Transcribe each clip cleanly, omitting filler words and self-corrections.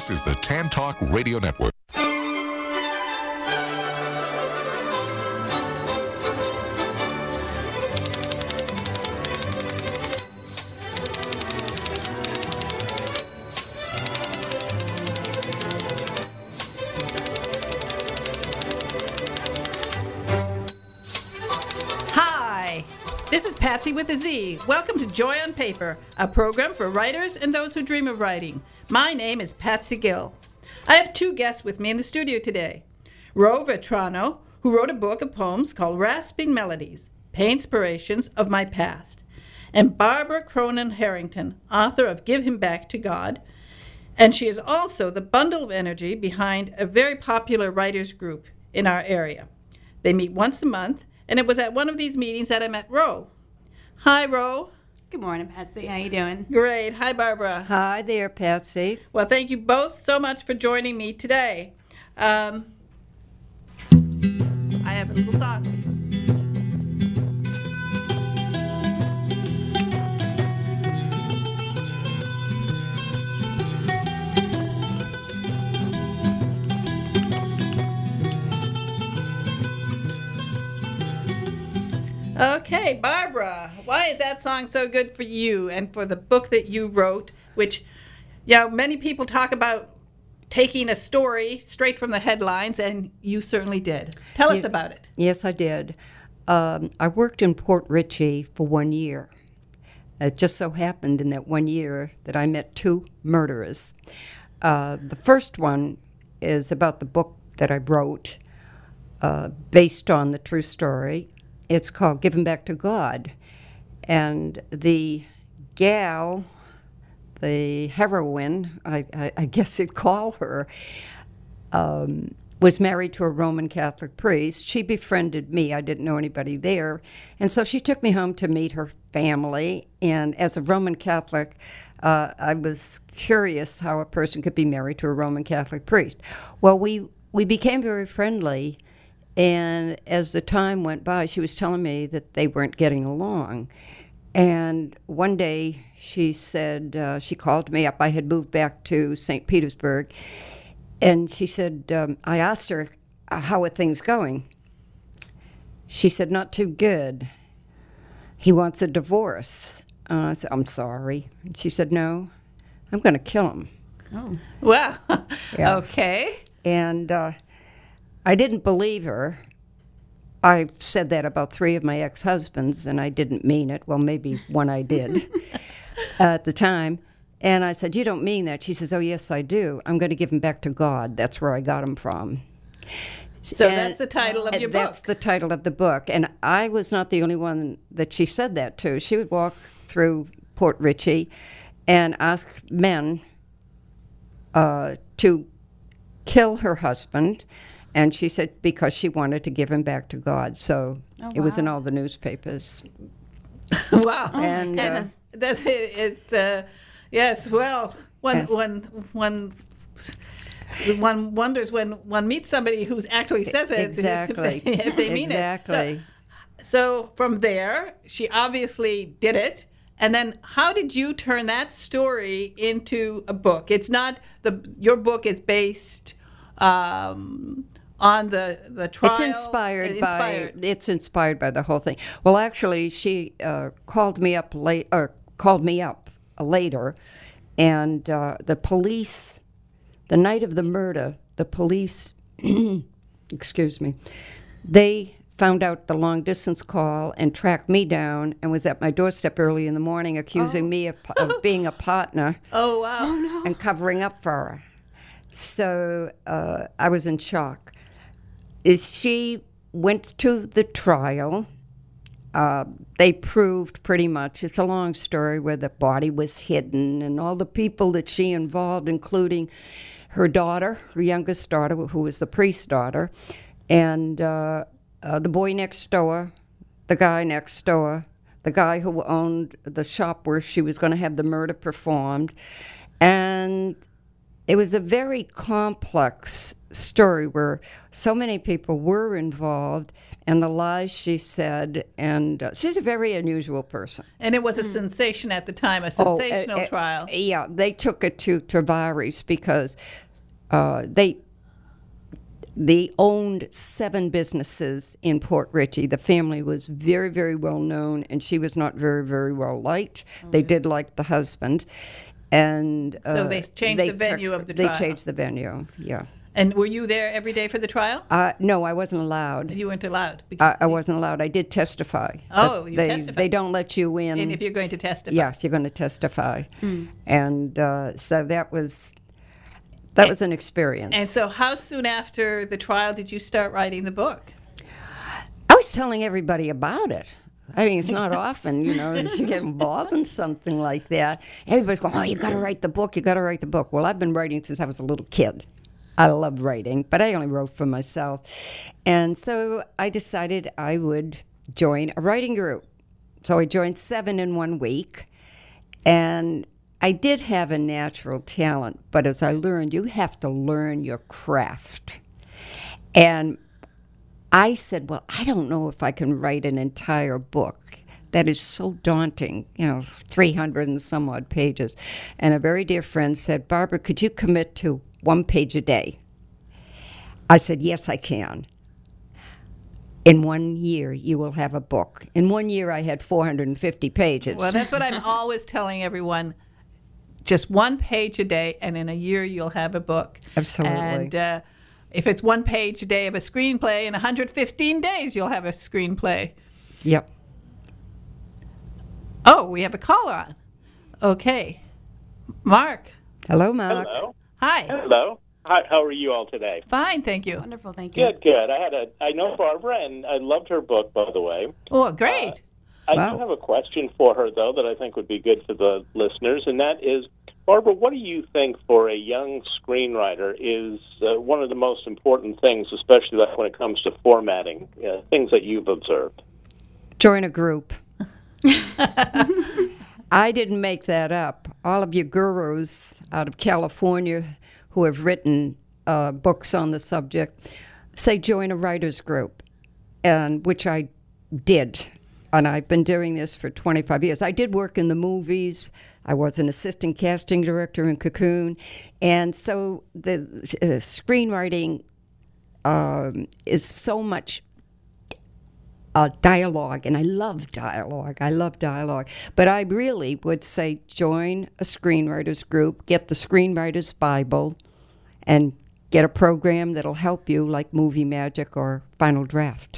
This is the Tan Talk Radio Network. This is Patsy with a Z. Welcome to Joy on Paper, a program for writers and those who dream of writing. My name is Patsy Gill. I have two guests with me in the studio today. Ro Vetrano, who wrote a book of poems called Rasping Melodies, Painspirations of My Past, and Barbara Cronin Harrington, author of Give Him Back to God, and she is also the bundle of energy behind a very popular writers group in our area. They meet once a month, and it was at one of these meetings that I met Ro. Hi, Ro. Good morning, Patsy. How you doing? Great. Hi, Barbara. Hi there, Patsy. Well, thank you both so much for joining me today. I have a little song. Okay, Barbara, why is that song so good for you and for the book that you wrote, which, many people talk about taking a story straight from the headlines, and you certainly did. Tell us about it. Yes, I did. I worked in Port Richey for 1 year. It just so happened in that 1 year that I met two murderers. The first one is about the book that I wrote based on the true story. It's called Give Him Back to God. And the gal, the heroine, I guess you'd call her, was married to a Roman Catholic priest. She befriended me. I didn't know anybody there. And so she took me home to meet her family. And as a Roman Catholic, I was curious how a person could be married to a Roman Catholic priest. Well, we became very friendly. And as the time went by, she was telling me that they weren't getting along. And one day she said, she called me up. I had moved back to St. Petersburg. And she said, I asked her, how are things going? She said, not too good. He wants a divorce. I said, I'm sorry. And she said, no, I'm going to kill him. Oh, well, Yeah. Okay. And I didn't believe her. I've said that about 3 of my ex-husbands, and I didn't mean it. Well, maybe one I did at the time. And I said, you don't mean that. She says, oh, yes, I do. I'm going to give him back to God. That's where I got him from. So that's the title of your book. That's the title of the book. And I was not the only one that she said that to. She would walk through Port Richey and ask men to kill her husband. And she said because she wanted to give him back to God. So It was in all the newspapers. Wow. And that's it. It's yes. Well, one wonders when one meets somebody who actually says it. Exactly. If they mean exactly. it. So from there, she obviously did it. And then how did you turn that story into a book? It's not your book is based on the trial. It's inspired by the whole thing. Well, actually, she called me up later, and the police, the night of the murder, the police, excuse me, they found out the long distance call and tracked me down and was at my doorstep early in the morning accusing me of being a partner. Oh, wow. Oh, no. And covering up for her. So I was in shock. She went to the trial. They proved pretty much, it's a long story, where the body was hidden and all the people that she involved, including her daughter, her youngest daughter, who was the priest's daughter, and the boy next door, the guy next door, the guy who owned the shop where she was going to have the murder performed, and it was a very complex story where so many people were involved and the lies she said, and she's a very unusual person. And it was a sensation at the time, a sensational trial. Yeah, they took it to Travaris because they owned 7 businesses in Port Richey. The family was very, very well known, and she was not very, very well liked. They did like the husband. And so they changed the venue of the trial. They changed the venue, yeah. And were you there every day for the trial? No, I wasn't allowed. You weren't allowed? I wasn't allowed. I did testify. Oh, you testified. They don't let you in. And if you're going to testify. Yeah, if you're going to testify. And so that was an experience. And so how soon after the trial did you start writing the book? I was telling everybody about it. I mean, it's not often, you get involved in something like that. Everybody's going, oh, you got to write the book, you got to write the book. Well, I've been writing since I was a little kid. I love writing, but I only wrote for myself. And so I decided I would join a writing group. So I joined 7 in 1 week. And I did have a natural talent, but as I learned, you have to learn your craft. And I said, well, I don't know if I can write an entire book. That is so daunting, 300 and some odd pages. And a very dear friend said, Barbara, could you commit to 1 page a day? I said, yes, I can. In 1 year, you will have a book. In 1 year, I had 450 pages. Well, that's what I'm always telling everyone. Just 1 page a day, and in a year, you'll have a book. Absolutely. And if it's 1 page a day of a screenplay, in 115 days, you'll have a screenplay. Yep. Oh, we have a caller on. Okay. Mark. Hello, Mark. Hello. Hi. Hello. Hi. How are you all today? Fine, thank you. Wonderful, thank you. Good. I know Barbara, and I loved her book, by the way. Oh, great. I do have a question for her, though, that I think would be good for the listeners, and that is, Barbara, what do you think for a young screenwriter is one of the most important things, especially when it comes to formatting, things that you've observed? Join a group. I didn't make that up. All of you gurus out of California who have written books on the subject say join a writer's group, and which I did. And I've been doing this for 25 years. I did work in the movies. I was an assistant casting director in Cocoon. And so the screenwriting is so much dialogue, and I love dialogue. But I really would say join a screenwriters group, get the Screenwriters Bible, and get a program that'll help you like Movie Magic or Final Draft.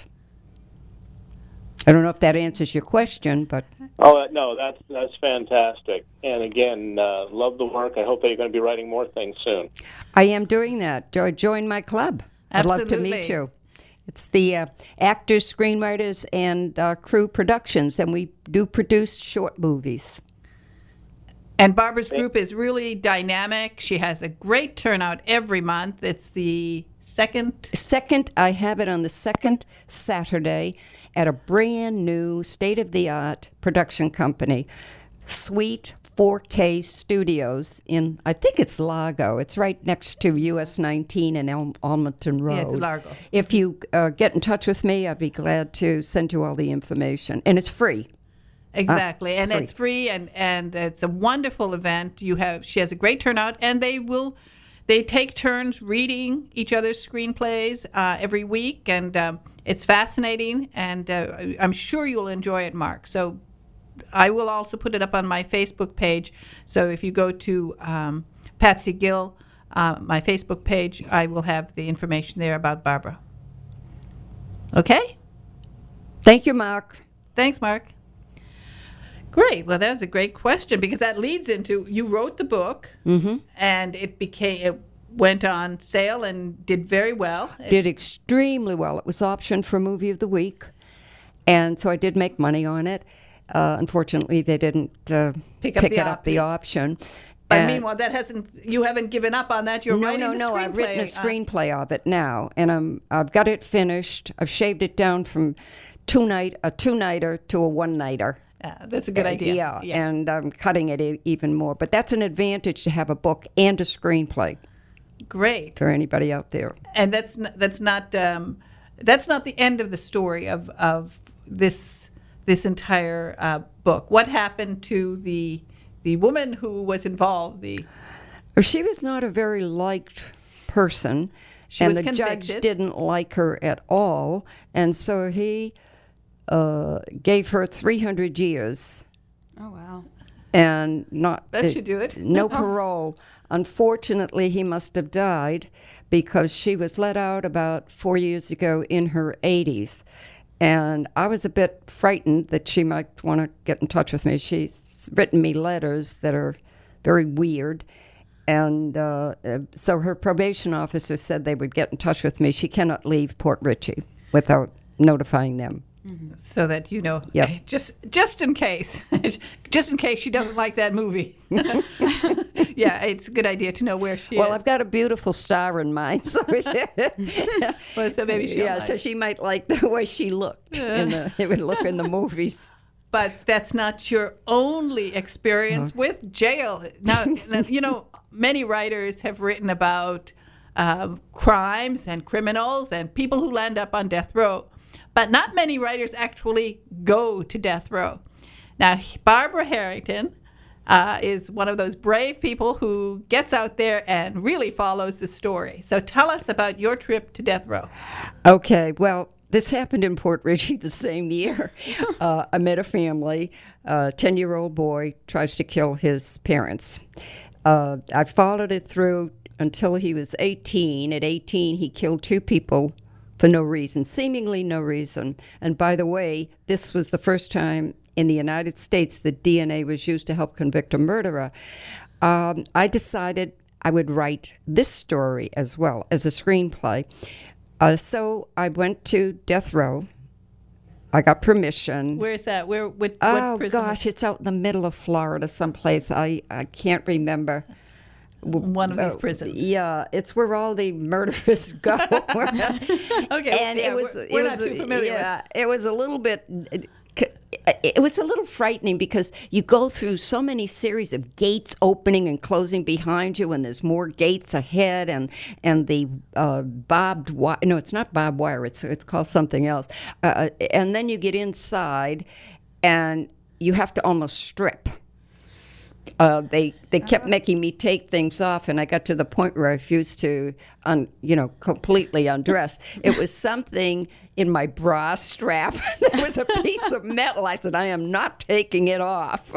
I don't know if that answers your question, but... Oh, no, that's fantastic. And again, love the work. I hope that you're going to be writing more things soon. I am doing that. Join my club. Absolutely. I'd love to meet you. It's the Actors, Screenwriters, and Crew Productions, and we do produce short movies. And Barbara's group is really dynamic. She has a great turnout every month. It's the second... I have it on the second Saturday at a brand new, state-of-the-art production company, Sweet 4K Studios in, I think it's Largo. It's right next to US 19 and Almonton Road. Yeah, it's Largo. If you get in touch with me, I'd be glad to send you all the information. And it's free. Exactly, and it's free, and it's a wonderful event. She has a great turnout, and they take turns reading each other's screenplays every week, and it's fascinating, and I'm sure you'll enjoy it, Mark. So I will also put it up on my Facebook page. So if you go to Patsy Gill, my Facebook page, I will have the information there about Barbara. Okay? Thank you, Mark. Thanks, Mark. Great. Well, that's a great question, because that leads into, you wrote the book, and it went on sale and did very well. Did extremely well. It was optioned for Movie of the Week, and so I did make money on it. Unfortunately, they didn't pick up the option. But meanwhile, you haven't given up on that. You're writing the screenplay. No. I've written a screenplay of it now, and I've got it finished. I've shaved it down from a two-nighter to a one-nighter. That's a good idea. Yeah, and I'm cutting it even more. But that's an advantage to have a book and a screenplay Great. for anybody out there. And that's not the end of the story of this entire book. What happened to the woman who was involved? She was not a very liked person, She and was the convicted. judge didn't like her at all, and so he gave her 300 years Oh, wow. and not That should do it. no parole. Unfortunately, he must have died because she was let out about 4 years ago in her 80s. And I was a bit frightened that she might want to get in touch with me. She's written me letters that are very weird. And so her probation officer said they would get in touch with me. She cannot leave Port Richey without notifying them. So that Yeah. just in case, just in case she doesn't like that movie. Yeah, it's a good idea to know where she Well, is. I've got a beautiful star in mind, so Well, so maybe she'll yeah, like. so she might like the way she looked. It would look in the movies. But that's not your only experience with jail. Now, many writers have written about crimes and criminals and people who land up on death row, but not many writers actually go to death row. Now, Barbara Harrington is one of those brave people who gets out there and really follows the story. So tell us about your trip to death row. Okay, well, this happened in Port Richey the same year. I met a family. A 10-year-old boy tries to kill his parents. I followed it through until he was 18. At 18, he killed 2 people for no reason, seemingly no reason. And by the way, this was the first time in the United States that DNA was used to help convict a murderer. I decided I would write this story as well as a screenplay. So I went to death row. I got permission. Where is that? What Oh, prison? gosh, it's out in the middle of Florida someplace. I can't remember. One of these prisons. Yeah, it's where all the murderers go. Okay, And yeah, it was we're not too familiar with. it was a little bit. It was a little frightening because you go through so many series of gates opening and closing behind you, and there's more gates ahead, and the barbed wire. No, it's not barbed wire. It's called something else. And then you get inside, and you have to almost strip. They kept making me take things off, and I got to the point where I refused to, completely undress. It was something in my bra strap. There was a piece of metal. I said, I am not taking it off.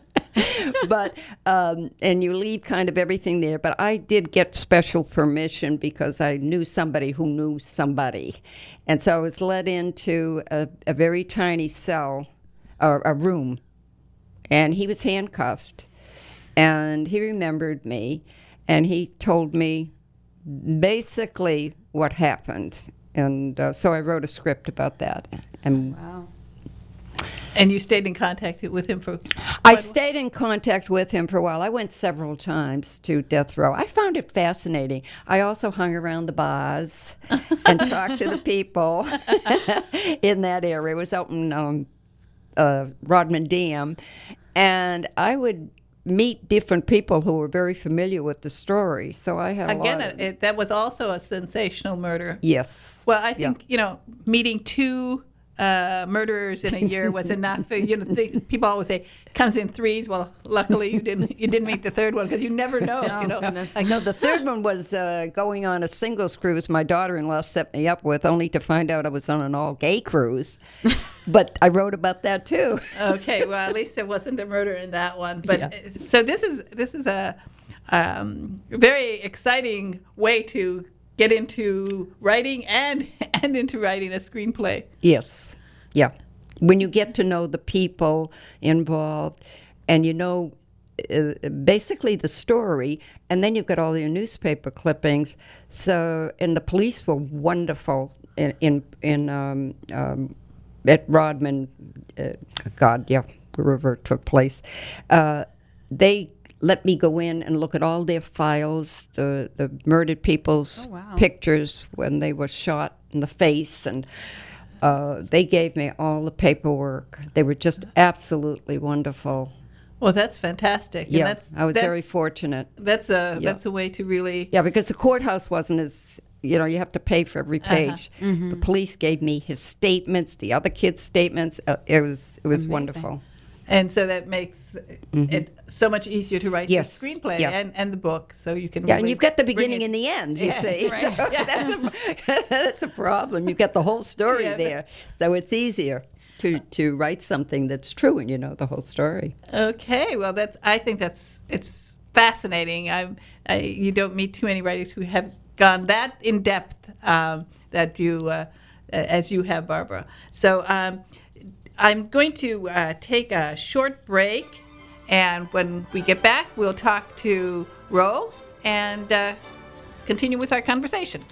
But and you leave kind of everything there. But I did get special permission because I knew somebody who knew somebody, and so I was led into a very tiny cell, or a room, and he was handcuffed. And he remembered me, and he told me basically what happened. And so I wrote a script about that. And Wow. And you stayed in contact with him for... I stayed in contact with him for a while. I went several times to death row. I found it fascinating. I also hung around the bars and talked to the people in that area. It was out in Rodman Dam. And I would meet different people who were very familiar with the story. So I had a lot of... that was also a sensational murder. Yes. Well, I think, meeting 2 murderers in a year was enough. People always say it comes in 3s. Well, luckily you didn't meet the 3rd one because you never know. Goodness. I know the 3rd one was going on a singles cruise my daughter-in-law set me up with, only to find out I was on an all-gay cruise. But I wrote about that too. Okay, well, at least there wasn't a murder in that one. But so this is a very exciting way to get into writing and into writing a screenplay. Yes. Yeah. When you get to know the people involved and you know basically the story, and then you've got all your newspaper clippings. So, and the police were wonderful at Rodman, wherever it took place. They let me go in and look at all their files, the murdered people's pictures when they were shot in the face, and They gave me all the paperwork. They were just absolutely wonderful. Well, that's fantastic. And Yeah, I was very fortunate. That's a way to really. Yeah, because the courthouse wasn't as, you have to pay for every page. The police gave me his statements, the other kids' statements. It was wonderful. And so that makes it so much easier to write the screenplay and the book, so you can. Yeah, and you've got the beginning and the end. You see, right. So that's a problem. You get the whole story there, so it's easier to write something that's true and you know the whole story. Okay, well, I think it's fascinating. You don't meet too many writers who have gone that in depth that you as you have, Barbara. So. I'm going to take a short break, and when we get back, we'll talk to Ro and continue with our conversation.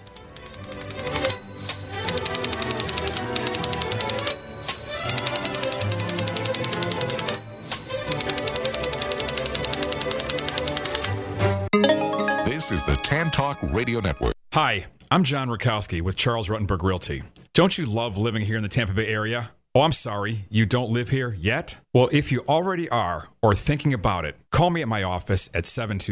This is the Tan Talk Radio Network. Hi, I'm John Rakowski with Charles Ruttenberg Realty. Don't you love living here in the Tampa Bay area? Oh, I'm sorry, you don't live here yet? Well, if you already are, or thinking about it, call me at my office at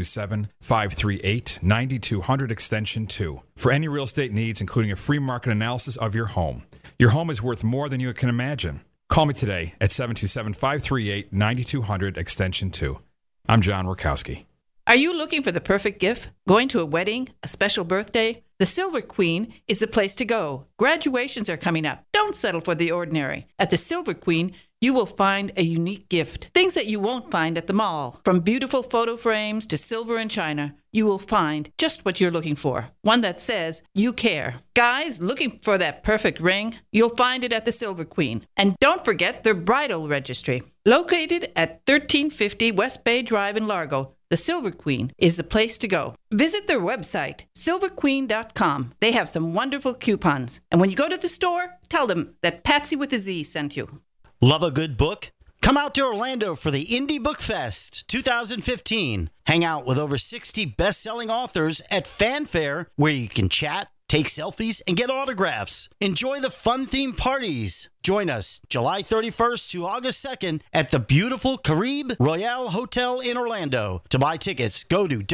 727-538-9200 extension 2 for any real estate needs, including a free market analysis of your home. Your home is worth more than you can imagine. Call me today at 727-538-9200 extension 2. I'm John Rakowski. Are you looking for the perfect gift? Going to a wedding, a special birthday? The Silver Queen is the place to go. Graduations are coming up. Don't settle for the ordinary. At the Silver Queen, you will find a unique gift. Things that you won't find at the mall. From beautiful photo frames to silver and china, you will find just what you're looking for. One that says, you care. Guys, looking for that perfect ring? You'll find it at the Silver Queen. And don't forget their bridal registry. Located at 1350 West Bay Drive in Largo, the Silver Queen is the place to go. Visit their website, silverqueen.com. They have some wonderful coupons. And when you go to the store, tell them that Patsy with a Z sent you. Love a good book? Come out to Orlando for the Indie Book Fest 2015. Hang out with over 60 best-selling authors at Fanfare, where you can chat, take selfies, and get autographs. Enjoy the fun-themed parties. Join us July 31st to August 2nd at the beautiful Caribe Royale Hotel in Orlando. To buy tickets, go to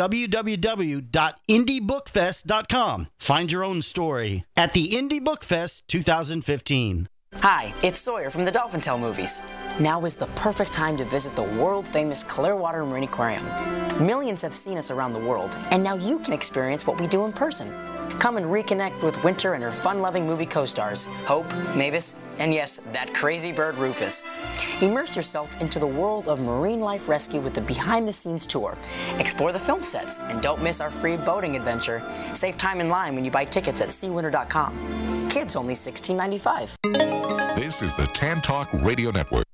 www.indiebookfest.com. Find your own story at the Indie Book Fest 2015. Hi, it's Sawyer from the Dolphin Tale movies. Now is the perfect time to visit the world-famous Clearwater Marine Aquarium. Millions have seen us around the world, and now you can experience what we do in person. Come and reconnect with Winter and her fun-loving movie co-stars, Hope, Mavis, and yes, that crazy bird Rufus. Immerse yourself into the world of marine life rescue with the behind-the-scenes tour. Explore the film sets, and don't miss our free boating adventure. Save time in line when you buy tickets at SeaWinter.com. Kids only $16.95. This is the Tan Talk Radio Network.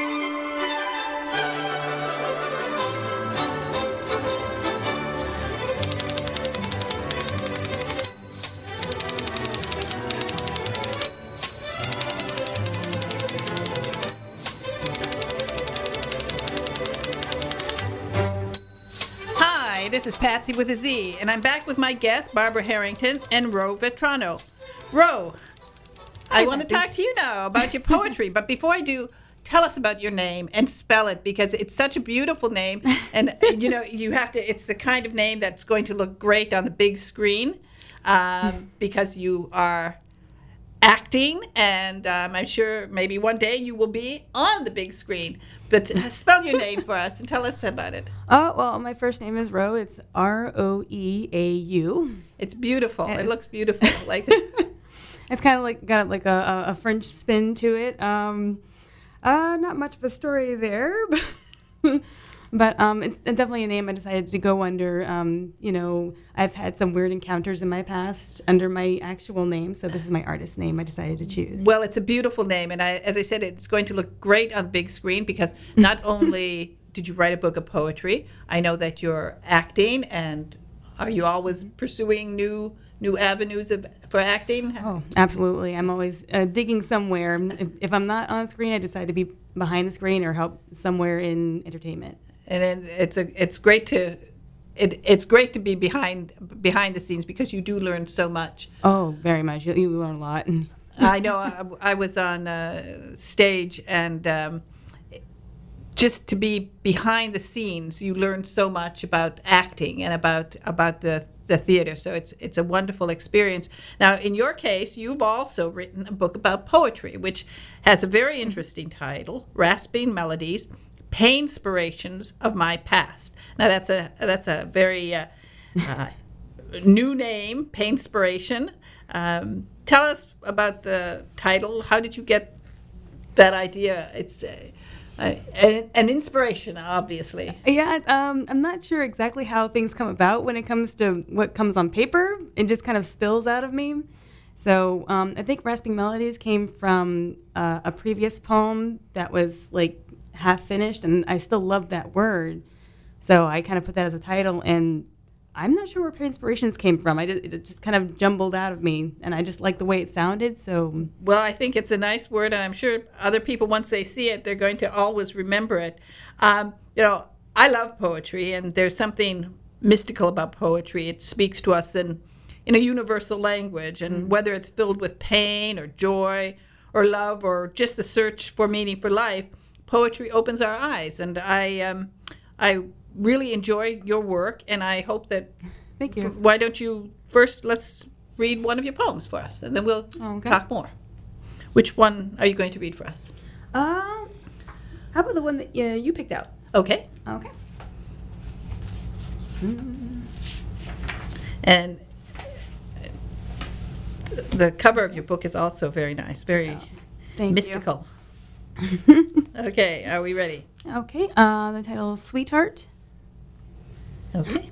Hi, this is Patsy with a Z, and I'm back with my guests, Barbara Harrington and Ro Vetrano. Ro, I want to talk to you now about your poetry, but before I do, tell us about your name and spell it, because it's such a beautiful name, and you have to. It's the kind of name that's going to look great on the big screen, because you are acting, and I'm sure maybe one day you will be on the big screen. But spell your name for us and tell us about it. Oh, well, my first name is Ro. It's Roeau. It's beautiful. It looks beautiful. Like it's kind of like got like a French spin to it. Not much of a story there, but it's definitely a name I decided to go under. I've had some weird encounters in my past under my actual name, so this is my artist name I decided to choose. Well, it's a beautiful name, and as I said, it's going to look great on the big screen, because not only did you write a book of poetry, I know that you're acting, and are you always pursuing new avenues for acting? Oh, absolutely. I'm always digging somewhere. If I'm not on screen, I decide to be behind the screen or help somewhere in entertainment. And then it's great to be behind the scenes, because you do learn so much. Oh, very much. You learn a lot. I know I was on stage, and just to be behind the scenes, you learn so much about acting and about the theater. So it's a wonderful experience. Now, in your case, you've also written a book about poetry, which has a very interesting title, Rasping Melodies, Painspirations of My Past. Now, that's a very new name, Painspiration. Tell us about the title. How did you get that idea? It's an inspiration, obviously. Yeah, I'm not sure exactly how things come about when it comes to what comes on paper. It just kind of spills out of me. So I think Rasping Melodies came from a previous poem that was like half finished, and I still loved that word. So I kind of put that as a title, and I'm not sure where Painspirations came from. It just kind of jumbled out of me, and I just liked the way it sounded. So, well, I think it's a nice word, and I'm sure other people, once they see it, they're going to always remember it. I love poetry, and there's something mystical about poetry. It speaks to us in a universal language, and whether it's filled with pain or joy or love or just the search for meaning for life, poetry opens our eyes, and I really enjoy your work, and I hope that. Thank you. Why don't you first let's read one of your poems for us, and then we'll talk more. Which one are you going to read for us? How about the one that you picked out? Okay. Okay. And the cover of your book is also very nice, very mystical. Okay, are we ready? Okay. The title is Sweetheart. Okay.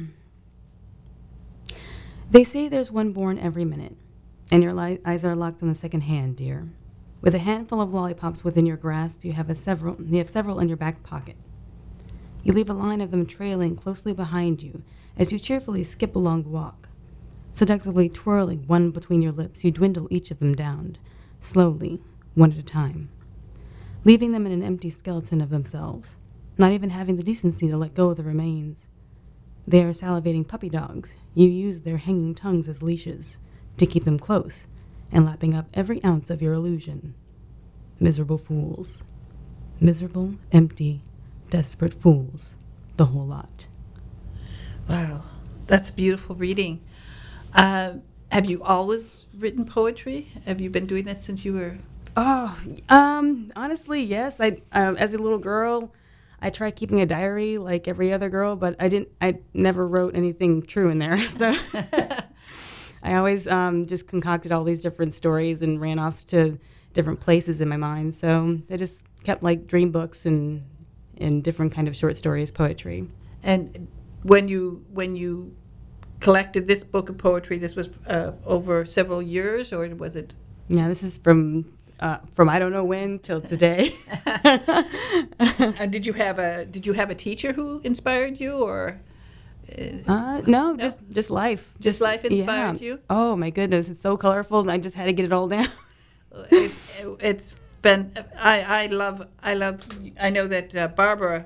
They say there's one born every minute, and your eyes are locked on the second hand, dear. With a handful of lollipops within your grasp, you have several in your back pocket. You leave a line of them trailing closely behind you as you cheerfully skip along the walk. Seductively twirling one between your lips, you dwindle each of them down, slowly, one at a time, leaving them in an empty skeleton of themselves, not even having the decency to let go of the remains. They are salivating puppy dogs. You use their hanging tongues as leashes to keep them close and lapping up every ounce of your illusion. Miserable fools. Miserable, empty, desperate fools. The whole lot. Wow, that's beautiful reading. Have you always written poetry? Have you been doing this since you were... Oh, honestly, yes. As a little girl, I tried keeping a diary like every other girl, but I never wrote anything true in there. So I always just concocted all these different stories and ran off to different places in my mind. So I just kept like dream books and different kind of short stories, poetry. And when you collected this book of poetry, this was over several years, or was it? Yeah, this is from I don't know when till today. And did you have a teacher who inspired you, or? No, just life. Just life inspired you? Oh my goodness, it's so colorful, and I just had to get it all down. It's been. I know that Barbara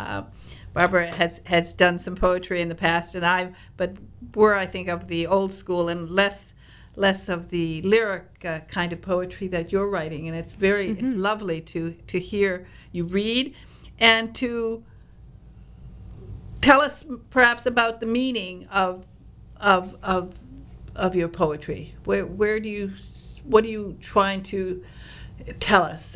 has done some poetry in the past, but we're, I think, of the old school and less of the lyric kind of poetry that you're writing, and it's it's lovely to hear you read and to tell us perhaps about the meaning of your poetry. What are you trying to tell us?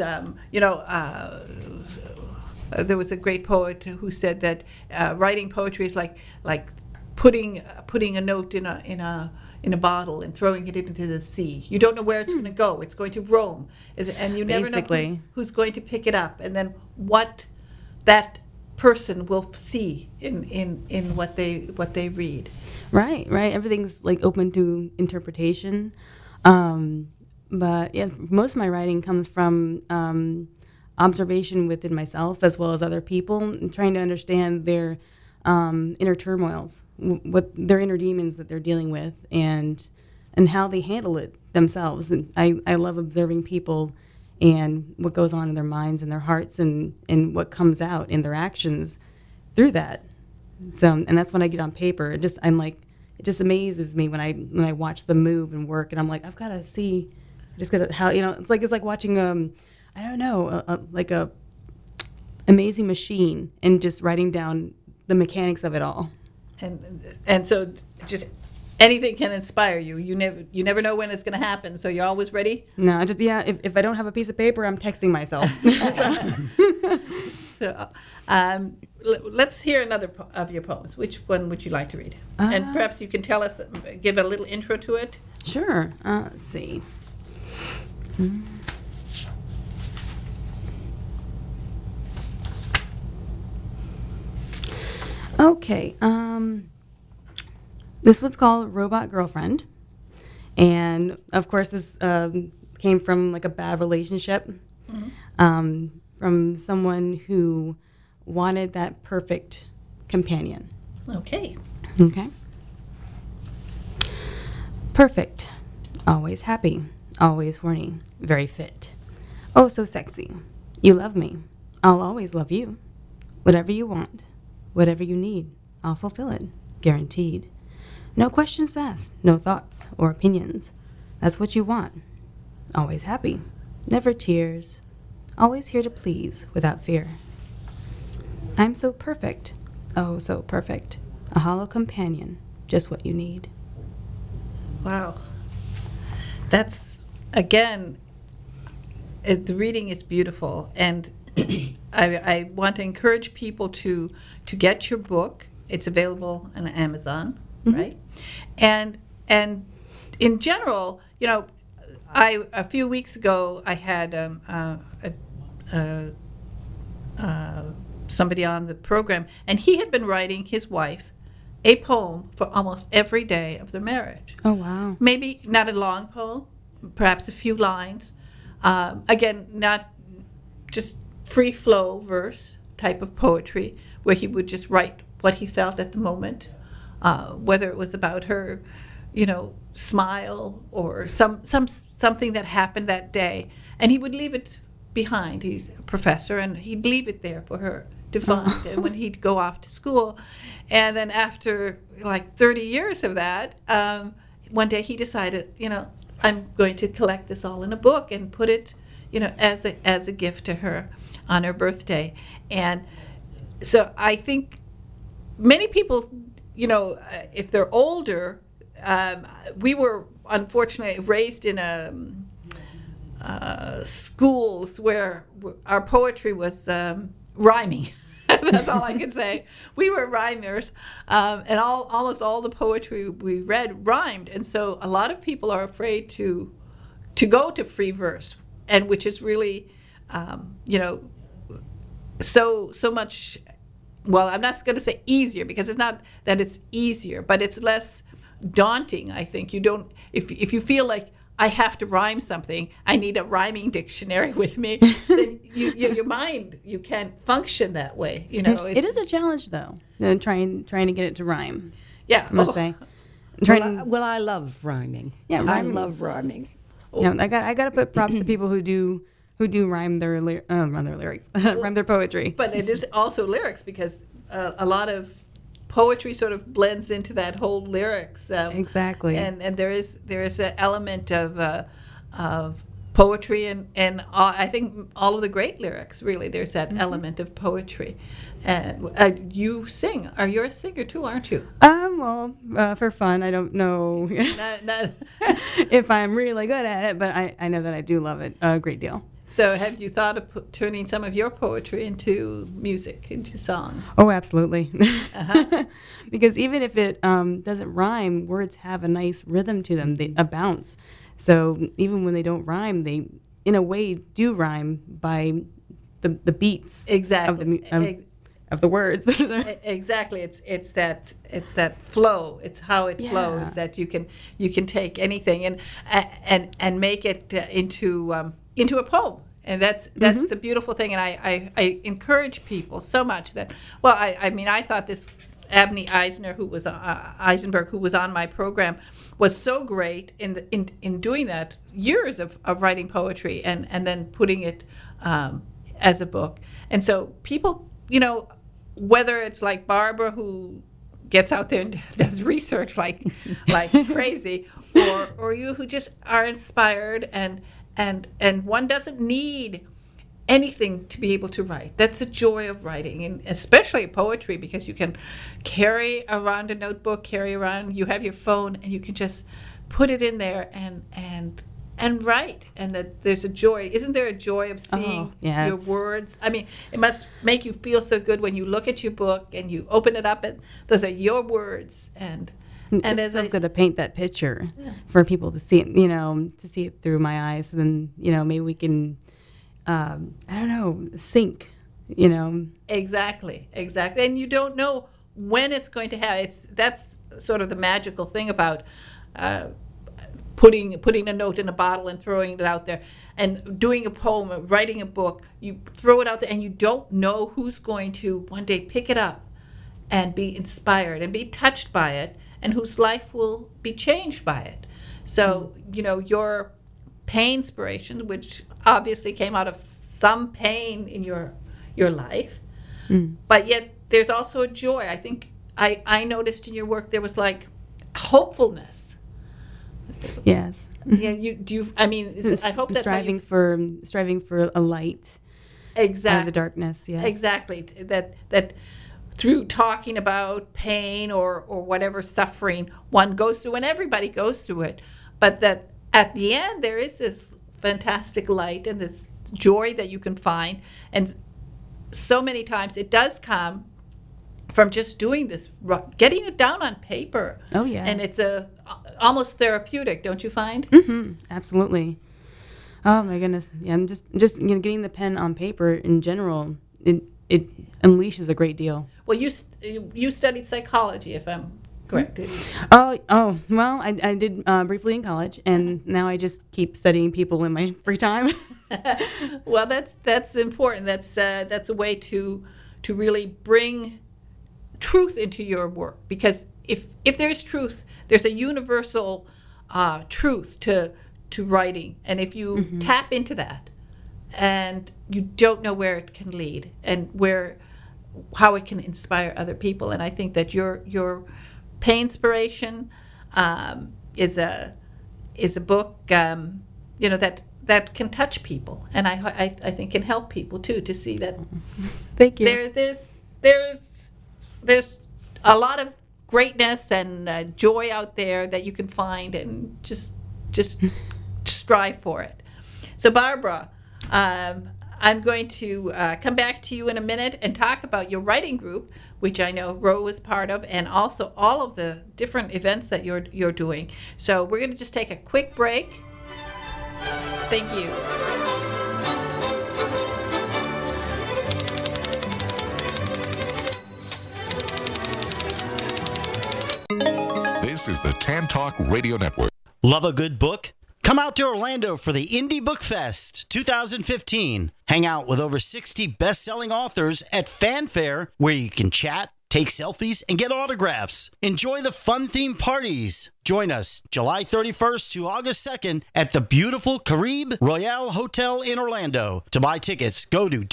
There was a great poet who said that writing poetry is like putting a note in a bottle and throwing it into the sea. You don't know where it's going to go. It's going to roam, and you never know who's going to pick it up, and then what that person will see in what they read. Right. Everything's like open to interpretation. But yeah, most of my writing comes from observation within myself as well as other people, and trying to understand their inner turmoils, what their inner demons that they're dealing with, and how they handle it themselves. And I love observing people and what goes on in their minds and their hearts, and what comes out in their actions through that. So, and that's when I get on paper. It just amazes me when I watch them move and work, and I'm like, I've got to see Just gotta, how, it's like watching I don't know, like a amazing machine and just writing down the mechanics of it all. And so just anything can inspire you. You never know when it's going to happen, so you're always ready. No, if I don't have a piece of paper, I'm texting myself. So, let's hear another of your poems. Which one would you like to read? And perhaps you can tell us, give a little intro to it. Sure. Let's see. Okay. This one's called Robot Girlfriend. And, of course, this came from, like, a bad relationship. From someone who wanted that perfect companion. Okay. Okay. Perfect. Always happy. Always horny. Very fit. Oh, so sexy. You love me. I'll always love you. Whatever you want. Whatever you need. I'll fulfill it. Guaranteed. No questions asked. No thoughts or opinions. That's what you want. Always happy. Never tears. Always here to please without fear. I'm so perfect. Oh, so perfect. A hollow companion. Just what you need. Wow. That's, again, the reading is beautiful. And I want to encourage people to get your book. It's available on Amazon, right? And in general, a few weeks ago I had somebody on the program, and he had been writing his wife a poem for almost every day of their marriage. Oh, wow. Maybe not a long poem, perhaps a few lines. Again, not just free flow verse type of poetry where he would just write what he felt at the moment, whether it was about her, smile or something that happened that day, and he would leave it behind. He's a professor, and he'd leave it there for her to find. And when he'd go off to school, and then after like 30 years of that, one day he decided, I'm going to collect this all in a book and put it, as a gift to her on her birthday. And so I think many people, if they're older, we were unfortunately raised in schools where our poetry was rhyming. That's all I can say. We were rhymers, and almost all the poetry we read rhymed, and so a lot of people are afraid to go to free verse, and which is really, so much. Well, I'm not going to say easier, because it's not that it's easier, but it's less daunting. I think you don't. If you feel like I have to rhyme something, I need a rhyming dictionary with me, then your mind, you can't function that way. It is a challenge, though, trying to get it to rhyme. Yeah. I must say. I love rhyming. Yeah, rhyming. I love rhyming. I got to put props to people who do rhyme their lyrics, rhyme their poetry. But it is also lyrics, because a lot of poetry sort of blends into that whole lyrics. Exactly. And there is an element of poetry and I think all of the great lyrics, really, there's that element of poetry. And you sing. You're a singer too, aren't you? For fun. I don't know if I'm really good at it, but I know that I do love it a great deal. So have you thought of turning some of your poetry into music, into song? Oh, absolutely. Because even if it doesn't rhyme, words have a nice rhythm to them, a bounce. So even when they don't rhyme, they, in a way, do rhyme by the beats. Exactly. Of the words. Exactly. It's that flow. It's how it flows that you can take anything and make it into a poem. And that's the beautiful thing. And I encourage people so much that, I thought this Abney Eisenberg, who was on my program, was so great in doing that, years of writing poetry and then putting it as a book. And so people, whether it's like Barbara, who gets out there and does research like crazy, or you who just are inspired and one doesn't need anything to be able to write. That's the joy of writing, and especially poetry, because you can carry around a notebook, you have your phone, and you can just put it in there and write, and that there's a joy. Isn't there a joy of seeing your words? I mean, it must make you feel so good when you look at your book and you open it up and those are your words. And as I was going to paint that picture for people to see, to see it through my eyes, and then maybe we can, sync, Exactly, and you don't know when it's going to happen. That's sort of the magical thing about putting a note in a bottle and throwing it out there, and doing a poem, or writing a book. You throw it out there, and you don't know who's going to one day pick it up and be inspired and be touched by it, and whose life will be changed by it. So, your pain-spiration, which obviously came out of some pain in your life, but yet there's also a joy. I think I noticed in your work there was like hopefulness. Yes. Yeah. I hope that's striving for a light. Exactly. Out of the darkness. Yes. Exactly. That through talking about pain or whatever suffering one goes through, and everybody goes through it, but that at the end there is this fantastic light and this joy that you can find, and so many times it does come from just doing this, getting it down on paper. Oh yeah. And it's almost therapeutic, don't you find? Mm-hmm. Absolutely. Oh my goodness. Yeah, and just getting the pen on paper in general, it unleashes a great deal. Well, you studied psychology, if I'm correct. Oh, well, I did briefly in college, and now I just keep studying people in my free time. Well, that's important. That's a way to really bring truth into your work, because if there's truth, there's a universal truth to writing, and if you tap into that, and you don't know where it can lead and how it can inspire other people, and I think that your pain-spiration is a book that can touch people, and I think can help people too to see that. Thank you. There's a lot of greatness and joy out there that you can find, and just strive for it. So Barbara, I'm going to come back to you in a minute and talk about your writing group, which I know Ro was part of, and also all of the different events that you're doing. So we're going to just take a quick break. Thank you. This is the Tan Talk Radio Network. Love a good book? Come out to Orlando for the Indie Book Fest 2015. Hang out with over 60 best-selling authors at Fanfare, where you can chat, take selfies, and get autographs. Enjoy the fun-themed parties. Join us July 31st to August 2nd at the beautiful Caribe Royale Hotel in Orlando. To buy tickets, go to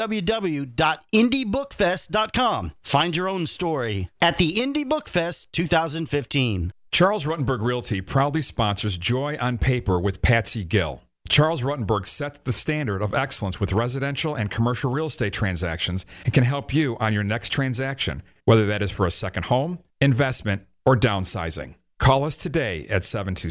www.indiebookfest.com. Find your own story at the Indie Book Fest 2015. Charles Rutenberg Realty proudly sponsors Joy on Paper with Patsy Gill. Charles Rutenberg sets the standard of excellence with residential and commercial real estate transactions and can help you on your next transaction, whether that is for a second home, investment, or downsizing. Call us today at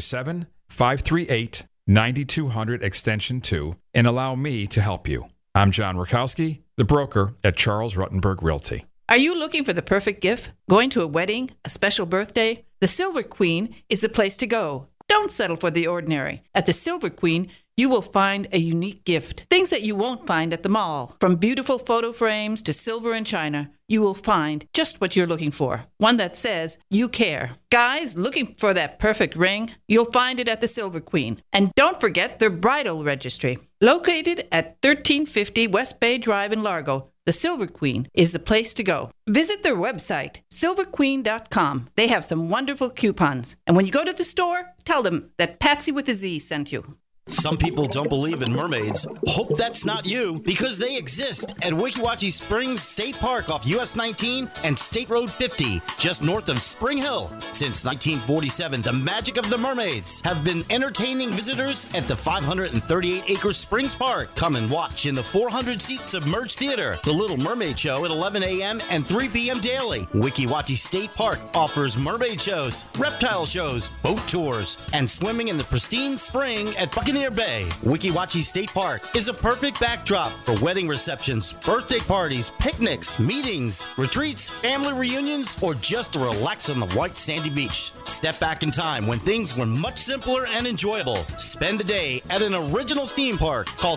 727-538-9200 extension 2 and allow me to help you. I'm John Rakowski, the broker at Charles Rutenberg Realty. Are you looking for the perfect gift? Going to a wedding? A special birthday? The Silver Queen is the place to go. Don't settle for the ordinary. At the Silver Queen, you will find a unique gift. Things that you won't find at the mall. From beautiful photo frames to silver and china, you will find just what you're looking for. One that says, you care. Guys, looking for that perfect ring? You'll find it at the Silver Queen. And don't forget their bridal registry. Located at 1350 West Bay Drive in Largo, the Silver Queen is the place to go. Visit their website, silverqueen.com. They have some wonderful coupons. And when you go to the store, tell them that Patsy with a Z sent you. Some people don't believe in mermaids. Hope that's not you, because they exist at Weeki Wachee Springs State Park off US 19 and State Road 50, just north of Spring Hill. Since 1947, the magic of the mermaids have been entertaining visitors at the 538-acre Springs Park. Come and watch in the 400-seat submerged theater, the Little Mermaid Show at 11 a.m. and 3 p.m. daily. Weeki Wachee State Park offers mermaid shows, reptile shows, boat tours, and swimming in the pristine spring at Buccaneer Bay. Weeki Wachee State Park is a perfect backdrop for wedding receptions, birthday parties, picnics, meetings, retreats, family reunions, or just to relax on the white sandy beach. Step back in time when things were much simpler and enjoyable. Spend the day at an original theme park. Call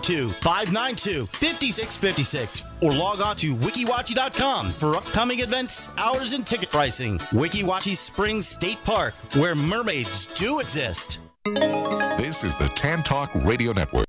352-592-5656 or log on to wikiwachee.com for upcoming events, hours, and ticket pricing. Weeki Wachee Springs State Park, where mermaids do exist. This is the Tan Talk Radio Network.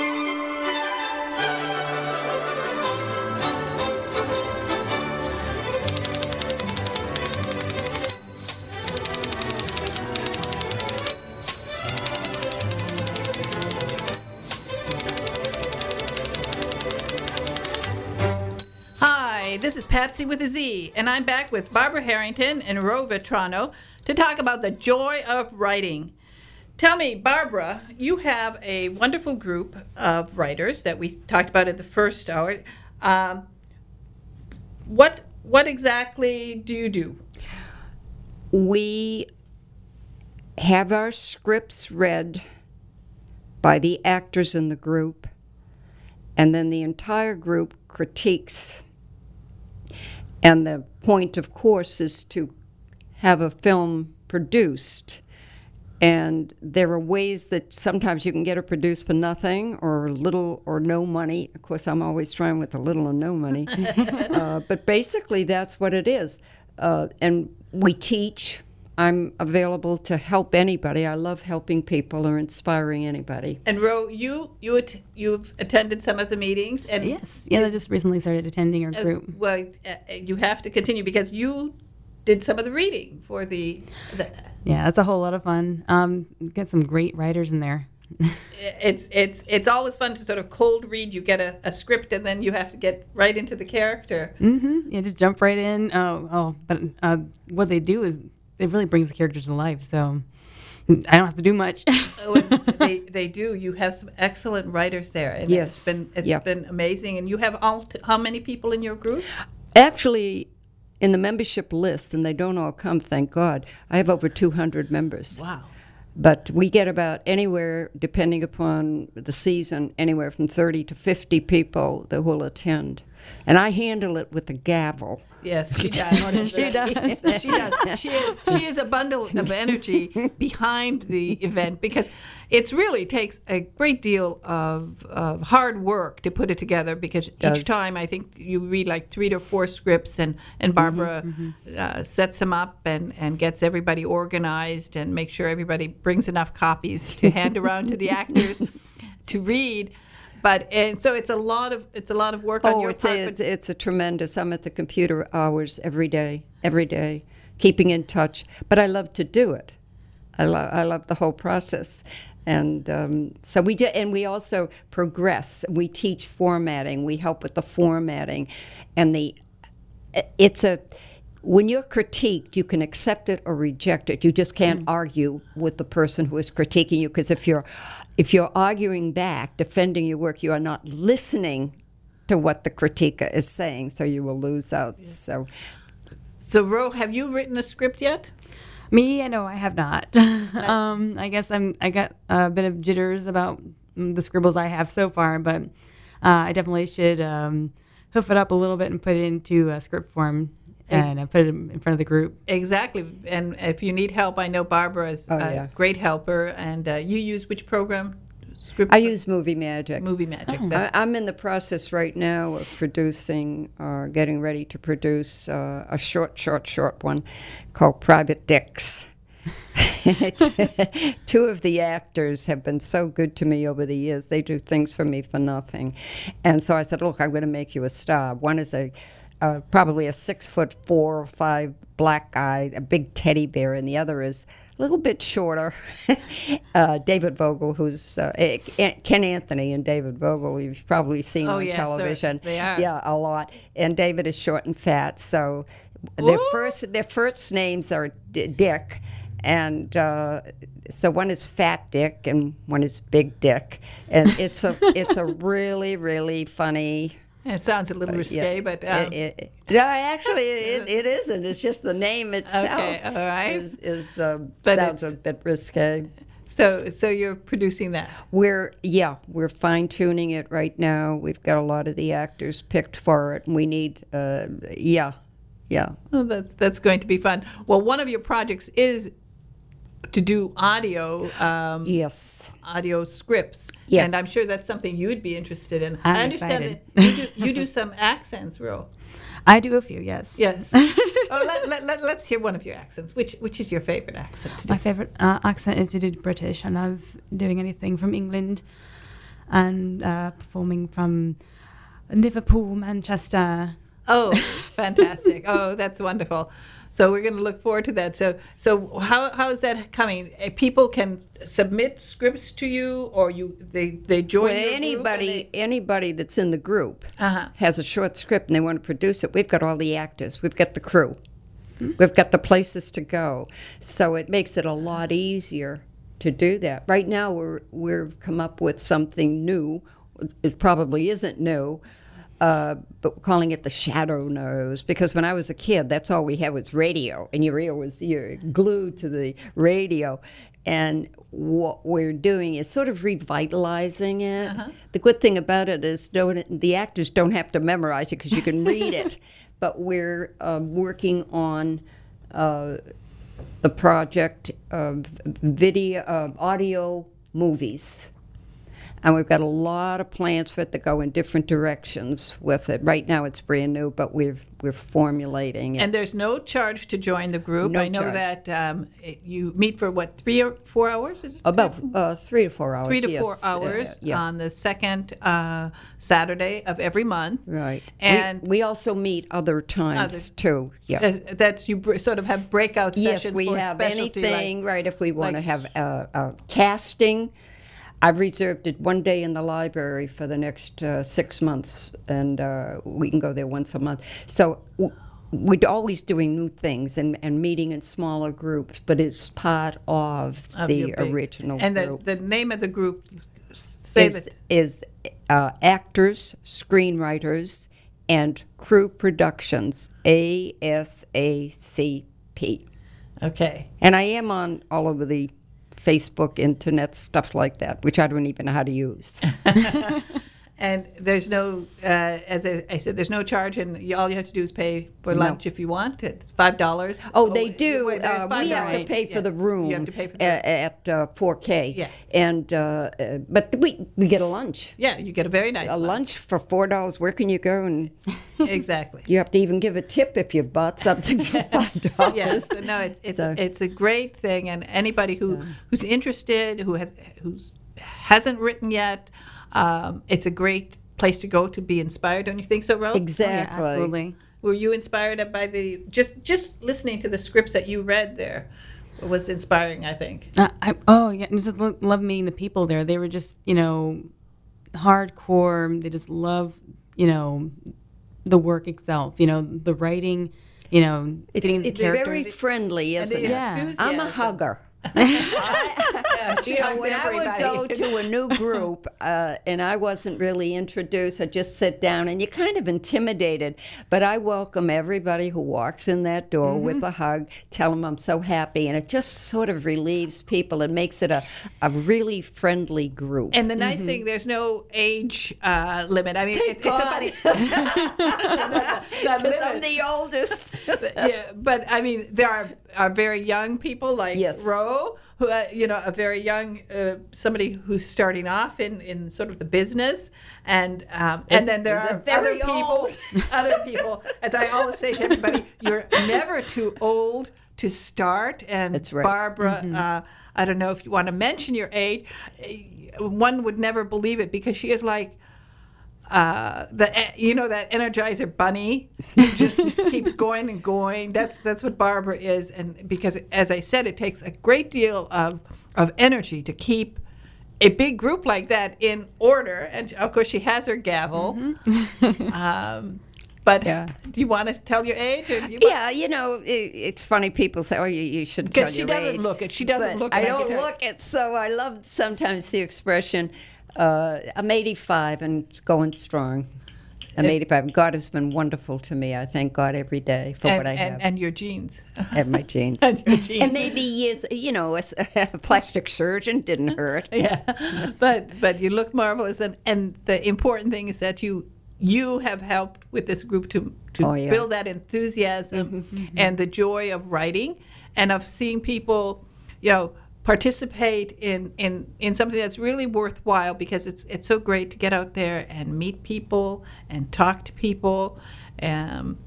Hi, this is Patsy with a Z, and I'm back with Barbara Harrington and Ro Vetrano to talk about the joy of writing. Tell me, Barbara, you have a wonderful group of writers that we talked about in the first hour. What exactly do you do? We have our scripts read by the actors in the group, and then the entire group critiques. And the point, of course, is to have a film produced. And there are ways that sometimes you can get it produced for nothing or little or no money. Of course, I'm always trying with the little or no money. But basically, that's what it is. And we teach. I'm available to help anybody. I love helping people or inspiring anybody. And Ro, you've attended some of the meetings, and Yes. Yeah, I just recently started attending our group. You have to continue because you did some of the reading for the Yeah, that's a whole lot of fun. Get some great writers in there. It's always fun to sort of cold read. You get a script and then you have to get right into the character. Mm-hmm. Yeah, just jump right in. But what they do is it really brings the characters to life. So I don't have to do much. They do. You have some excellent writers there, and Yes. it's been amazing. And you have how many people in your group? Actually, in the membership list, and they don't all come, thank God, I have over 200 members. Wow. But we get about anywhere, depending upon the season, anywhere from 30 to 50 people that will attend. And I handle it with a gavel. Yes, she does. She does. She does. She is a bundle of energy behind the event because it really takes a great deal of hard work to put it together because each time I think you read like 3 to 4 scripts and Barbara sets them up and gets everybody organized and makes sure everybody brings enough copies to hand around to the actors to read. So it's a lot of work on your part. It's a tremendous. I'm at the computer hours every day, keeping in touch. But I love to do it. I love the whole process, and so we do. And we also progress. We teach formatting. We help with the formatting, and when you're critiqued, you can accept it or reject it. You just can't argue with the person who is critiquing you, because if you're arguing back, defending your work, you are not listening to what the critiquer is saying, so you will lose out. Yeah. So, Ro, have you written a script yet? Me, I know I have not. I guess I got a bit of jitters about the scribbles I have so far, but I definitely should hoof it up a little bit and put it into a script form. And I put it in front of the group. Exactly. And if you need help, I know Barbara is a great helper. And you use which program? I use Movie Magic. Movie Magic. Oh. I'm in the process right now of producing, getting ready to produce a short one called Private Dicks. 2 of the actors have been so good to me over the years. They do things for me for nothing. And so I said, look, I'm going to make you a star. One is probably a 6'4" or 5" black guy, a big teddy bear, and the other is little bit shorter. David Vogel, who's Ken Anthony and David Vogel, you've probably seen on television. They are. Yeah, a lot. And David is short and fat, so their first names are Dick, and so one is Fat Dick and one is Big Dick, and it's a really, really funny. It sounds a little risque, but no, actually, it isn't. It's just the name itself. Okay, all right. Sounds a bit risque. So you're producing that? We're fine tuning it right now. We've got a lot of the actors picked for it, and we need yeah. Well, that's going to be fun. Well, one of your projects is to do audio. Yes. Audio scripts. Yes. And I'm sure that's something you'd be interested in. I'm I understand excited. that you do some accents, Ro. I do a few, yes. Yes. Let's hear one of your accents. Which is your favorite accent to do? My favorite accent is to do British. I love doing anything from England and performing from Liverpool, Manchester. Oh, fantastic. Oh, that's wonderful. So we're going to look forward to that. So how is that coming? People can submit scripts to you, or they join your group? Anybody that's in the group Uh-huh. has a short script and they want to produce it. We've got all the actors. We've got the crew. We've got the places to go. So it makes it a lot easier to do that. Right now we've come up with something new. It probably isn't new. But we're calling it the shadow nose, because when I was a kid, that's all we had was radio, and you're glued to the radio. And what we're doing is sort of revitalizing it. Uh-huh. The good thing about it is the actors don't have to memorize it because you can read it. But we're working on the project of audio movies. And we've got a lot of plans for it to go in different directions with it. Right now it's brand new, but we're formulating it. And there's no charge to join the group. No I know charge. that you meet for, 3 or 4 hours? Is it? About 3 to 4 hours. 3 to 4 yes. hours Yeah. on the second Saturday of every month. Right. And we also meet other times, too. Yeah. That's you sort of have breakout sessions Yes, we for have specialty, anything, right, if we want to like- have casting. I've reserved it one day in the library for the next 6 months, and we can go there once a month. So we're always doing new things and meeting in smaller groups, but it's part of the original and group. And the name of the group is Actors, Screenwriters, and Crew Productions, ASACP. Okay. And I am on all over the Facebook, internet, stuff like that, which I don't even know how to use. And there's no, as I said, there's no charge, and all you have to do is pay for lunch if you want. It's $5. Oh, they do. There's $5. We have to pay for the room. You have to pay for the room. At 4K. Yeah. And but we get a lunch. Yeah, you get a very nice lunch for $4. Where can you go? And exactly. You have to even give a tip if you bought something for $5. Yes, no, it's a great thing, and anybody who's interested, who hasn't written yet. It's a great place to go to be inspired, don't you think so, Ro? Exactly. Oh, yeah, absolutely. Were you inspired by just listening to the scripts that you read there? Was inspiring, I think. I just love meeting the people there. They were just, hardcore. They just love, the work itself. The writing. It's very friendly, isn't it? Yeah. I'm a hugger. When I would go to a new group and I wasn't really introduced, I'd just sit down and you're kind of intimidated. But I welcome everybody who walks in that door with a hug, tell them I'm so happy. And it just sort of relieves people and makes it a really friendly group. And the nice thing, there's no age limit. I mean, it's somebody. Because I'm the oldest. Yeah, but I mean, there are very young people like Ro. Who, a very young somebody who's starting off in sort of the business, and then there are other people. As I always say to everybody, you're never too old to start. And that's right. Barbara, I don't know if you want to mention your age. One would never believe it because she is like that Energizer bunny just keeps going and going. That's what Barbara is, and because, as I said, it takes a great deal of energy to keep a big group like that in order. And of course, she has her gavel. But do you want to tell your age? Or do you it's funny. People say, "Oh, you should tell your age." Because she doesn't look it. She doesn't look it. I don't look it, so I love sometimes the expression, "I'm 85 and going strong." I'm 85. God has been wonderful to me. I thank God every day for what I have. And your genes. And my genes. And your genes. And maybe years, a plastic surgeon didn't hurt. Yeah. But you look marvelous. And the important thing is that you have helped with this group to build that enthusiasm and the joy of writing and of seeing people, participate in something that's really worthwhile, because it's so great to get out there and meet people and talk to people. And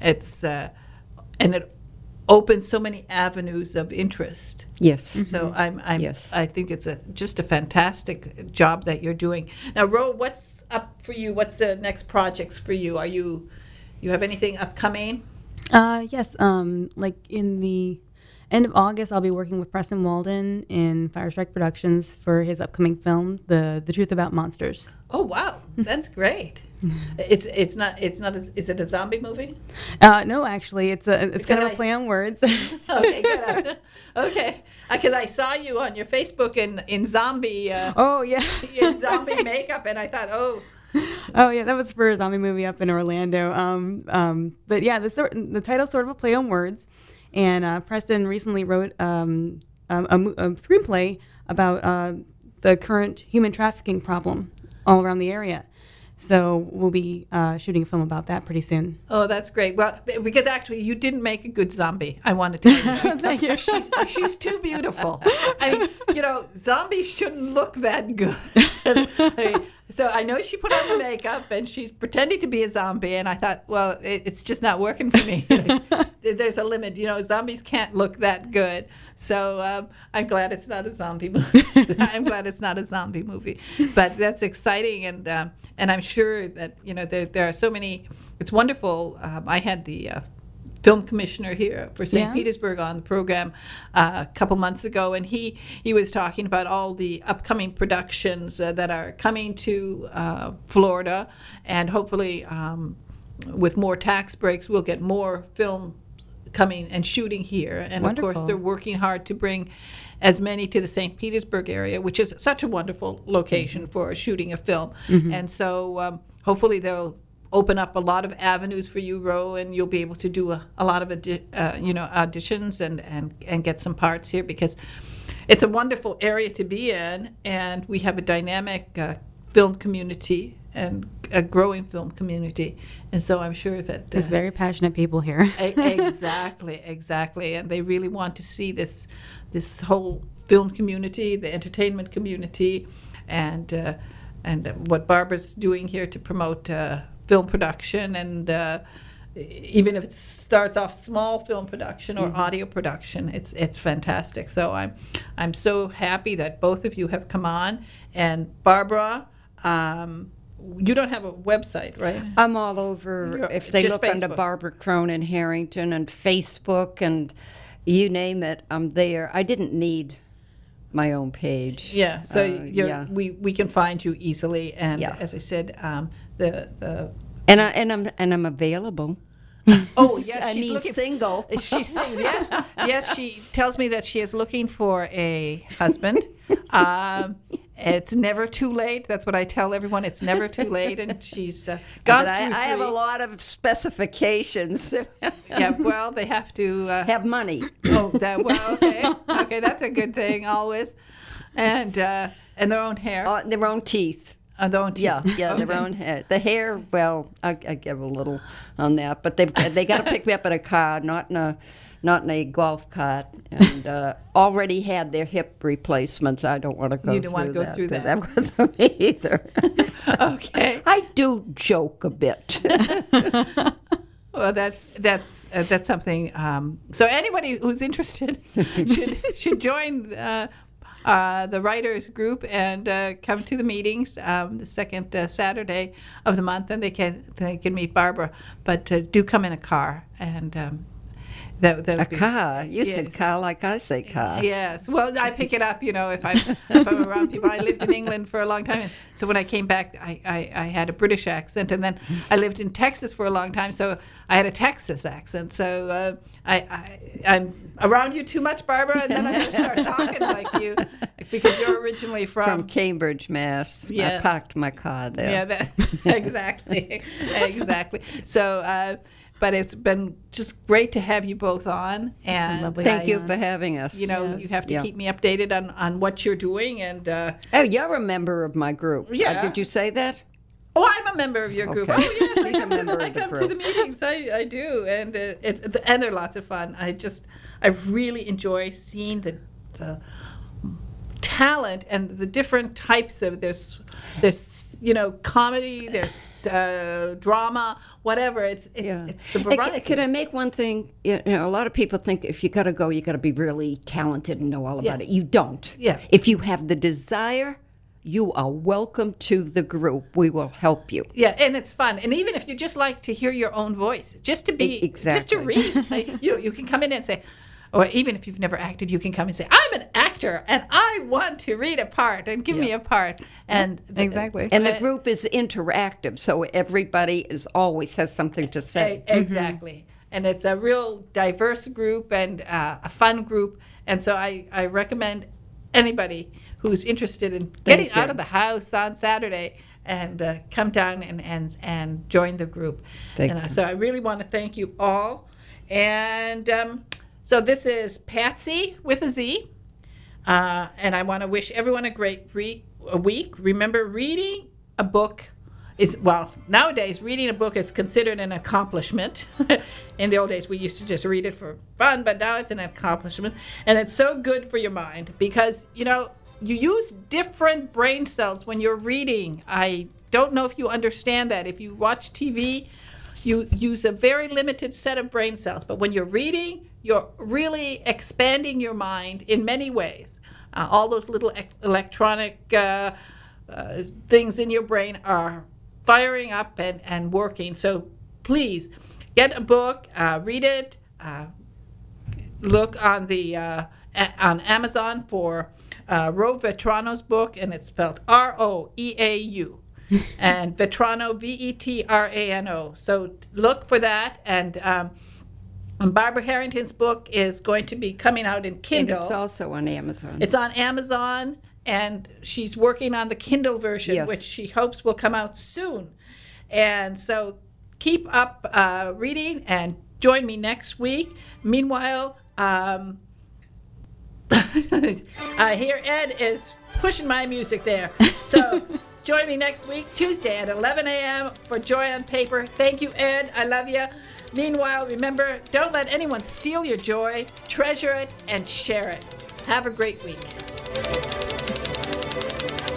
it opens so many avenues of interest. Yes. So I think it's just a fantastic job that you're doing. Now, Ro, what's up for you? What's the next project for you? You have anything upcoming? Yes. Like in the end of August, I'll be working with Preston Walden in Firestrike Productions for his upcoming film, The Truth About Monsters. Oh wow, that's great. It's not. Is it a zombie movie? No, actually, it's kind of a play on words. Okay, good. Okay, because I saw you on your Facebook in zombie. Oh yeah. In zombie makeup, and I thought, oh. Oh yeah, that was for a zombie movie up in Orlando. But yeah, the title's sort of a play on words. And Preston recently wrote a screenplay about the current human trafficking problem all around the area. So we'll be shooting a film about that pretty soon. Oh, that's great. Well, because actually you didn't make a good zombie, I want to tell you that. Thank you. She's too beautiful. I mean, zombies shouldn't look that good. So I know she put on the makeup and she's pretending to be a zombie, and I thought, well, it's just not working for me. There's a limit. Zombies can't look that good. So I'm glad it's not a zombie movie. I'm glad it's not a zombie movie. But that's exciting, and I'm sure that there are so many. It's wonderful. I had the film commissioner here for St. Petersburg on the program a couple months ago, and he was talking about all the upcoming productions that are coming to Florida, and hopefully with more tax breaks we'll get more film coming and shooting here. And wonderful. Of course they're working hard to bring as many to the St. Petersburg area, which is such a wonderful location for shooting a film. And so hopefully they'll open up a lot of avenues for you, Ro, and you'll be able to do a lot of auditions and get some parts here, because it's a wonderful area to be in, and we have a dynamic film community and a growing film community, and so I'm sure that there's very passionate people here. Exactly, and they really want to see this whole film community, the entertainment community, and what Barbara's doing here to promote film production, and even if it starts off small film production or audio production, it's fantastic. So I'm so happy that both of you have come on. And Barbara, you don't have a website, right? I'm all over. If they look Facebook. Under Barbara Cronin Harrington and Facebook and you name it, I'm there. I didn't need my own page. Yeah, so we can find you easily, and as I said, I'm available. Oh yes, she's looking single. She's single. Yes. She tells me that she is looking for a husband. It's never too late. That's what I tell everyone. It's never too late, and she's gone through I have a lot of specifications. Yeah, well, they have to have money. Oh, okay, that's a good thing always, and their own hair, their own teeth. Their own teeth. Yeah, okay. Their own hair. The hair, well, I give a little on that, but they got to pick me up in a car, not in a golf cart, and already had their hip replacements. I don't want to go. You don't want to go through that. That with me either. Okay. I do joke a bit. Well, that's something. So anybody who's interested should join the writers group and come to the meetings the second Saturday of the month, and they can meet Barbara. But do come in a car, and that car. You said car like I say car. Yes. Well, I pick it up, if I'm around people. I lived in England for a long time, so when I came back, I had a British accent, and then I lived in Texas for a long time, so I had a Texas accent. So I'm around you too much, Barbara, and then I'm going to start talking like you, because you're originally from Cambridge, Mass. Yes. I parked my car there. Yeah, exactly. So. But it's been just great to have you both on, and thank you for having us. You have to keep me updated on what you're doing, and you're a member of my group. Yeah. Did you say that? Oh, I'm a member of your group. Okay. Oh, yes, She's a member I of the come group. to the meetings. I do, and they're lots of fun. I really enjoy seeing the talent and the different types of this. Comedy, there's drama, whatever. It's the variety. Can I make one thing? A lot of people think if you got to go, you got to be really talented and know all about it. You don't. Yeah. If you have the desire, you are welcome to the group. We will help you. Yeah, and it's fun. And even if you just like to hear your own voice, just to read, you can come in and say, or even if you've never acted, you can come and say, I'm an actor and I want to read a part and give me a part. And exactly. And the group is interactive, so everybody always has something to say. Exactly. And it's a real diverse group and a fun group. And so I recommend anybody who's interested in getting out of the house on Saturday and come down and join the group. So I really want to thank you all. And so this is Patsy with a Z, and I want to wish everyone a great week. Remember, reading a book nowadays reading a book is considered an accomplishment. In the old days, we used to just read it for fun, but now it's an accomplishment, and it's so good for your mind because, you use different brain cells when you're reading. I don't know if you understand that. If you watch TV, you use a very limited set of brain cells, but when you're reading, you're really expanding your mind in many ways. All those little electronic things in your brain are firing up and working. So please get a book, read it, look on on Amazon for Ro Vetrano's book, and it's spelled Roeau. And Vetrano, Vetrano. So look for that. And Barbara Harrington's book is going to be coming out in Kindle. And it's also on Amazon. It's on Amazon, and she's working on the Kindle version, which she hopes will come out soon. And so keep up reading and join me next week. Meanwhile, I hear Ed is pushing my music there. So join me next week, Tuesday at 11 a.m. for Joy on Paper. Thank you, Ed. I love you. Meanwhile, remember, don't let anyone steal your joy. Treasure it and share it. Have a great week.